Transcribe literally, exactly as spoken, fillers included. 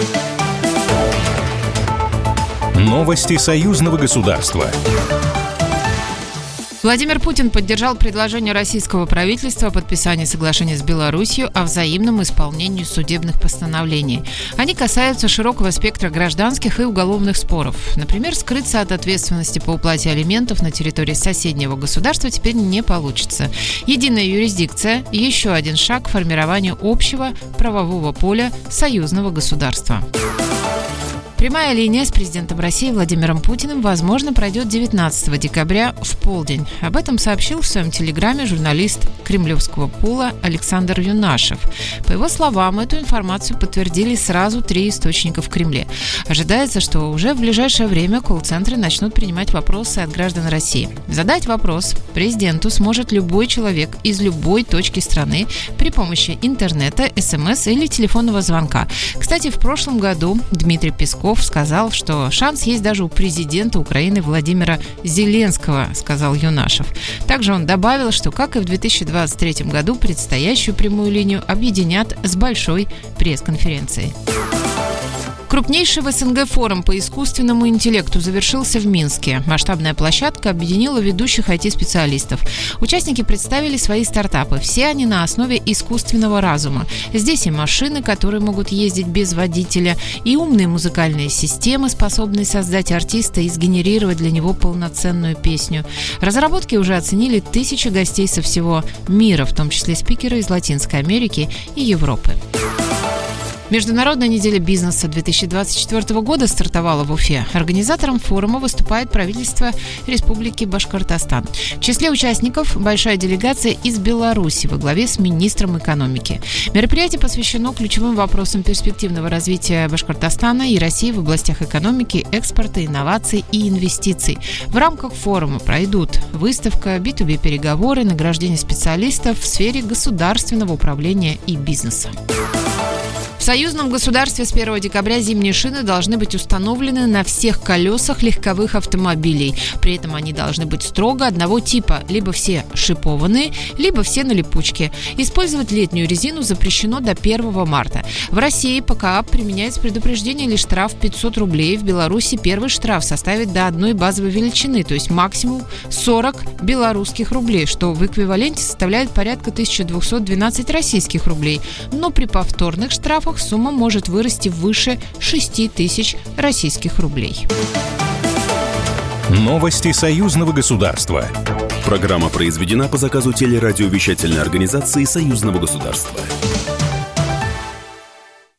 Новости союзного государства. Владимир Путин поддержал предложение российского правительства о подписании соглашения с Беларусью о взаимном исполнении судебных постановлений. Они касаются широкого спектра гражданских и уголовных споров. Например, скрыться от ответственности по уплате алиментов на территории соседнего государства теперь не получится. Единая юрисдикция – еще один шаг к формированию общего правового поля союзного государства. Прямая линия с президентом России Владимиром Путиным, возможно, пройдет девятнадцатого декабря в полдень. Об этом сообщил в своем телеграме журналист кремлевского пула Александр Юнашев. По его словам, эту информацию подтвердили сразу три источника в Кремле. Ожидается, что уже в ближайшее время колл-центры начнут принимать вопросы от граждан России. Задать вопрос президенту сможет любой человек из любой точки страны при помощи интернета, СМС или телефонного звонка. Кстати, в прошлом году Дмитрий Песков сказал, что шанс есть даже у президента Украины Владимира Зеленского, сказал Юнашев. Также он добавил, что, как и в две тысячи двадцать третьем году, предстоящую прямую линию объединят с большой пресс-конференцией. Крупнейший в СНГ форум по искусственному интеллекту завершился в Минске. Масштабная площадка объединила ведущих ай ти-специалистов. Участники представили свои стартапы. Все они на основе искусственного разума. Здесь и машины, которые могут ездить без водителя, и умные музыкальные системы, способные создать артиста и сгенерировать для него полноценную песню. Разработки уже оценили тысячи гостей со всего мира, в том числе спикеры из Латинской Америки и Европы. Международная неделя бизнеса две тысячи двадцать четвёртого года стартовала в Уфе. Организатором форума выступает правительство Республики Башкортостан. В числе участников большая делегация из Беларуси во главе с министром экономики. Мероприятие посвящено ключевым вопросам перспективного развития Башкортостана и России в областях экономики, экспорта, инноваций и инвестиций. В рамках форума пройдут выставка, би ту би переговоры, награждение специалистов в сфере государственного управления и бизнеса. В союзном государстве с первого декабря зимние шины должны быть установлены на всех колесах легковых автомобилей. При этом они должны быть строго одного типа, либо все шипованные, либо все на липучке. Использовать летнюю резину запрещено до первого марта. В России ПКАП применяется предупреждение или штраф пятьсот рублей. В Беларуси первый штраф составит до одной базовой величины, то есть максимум сорок белорусских рублей, что в эквиваленте составляет порядка тысяча двести двенадцать российских рублей. Но при повторных штрафах сумма может вырасти выше шести тысяч российских рублей. Новости союзного государства. Программа произведена по заказу телерадиовещательной организации союзного государства.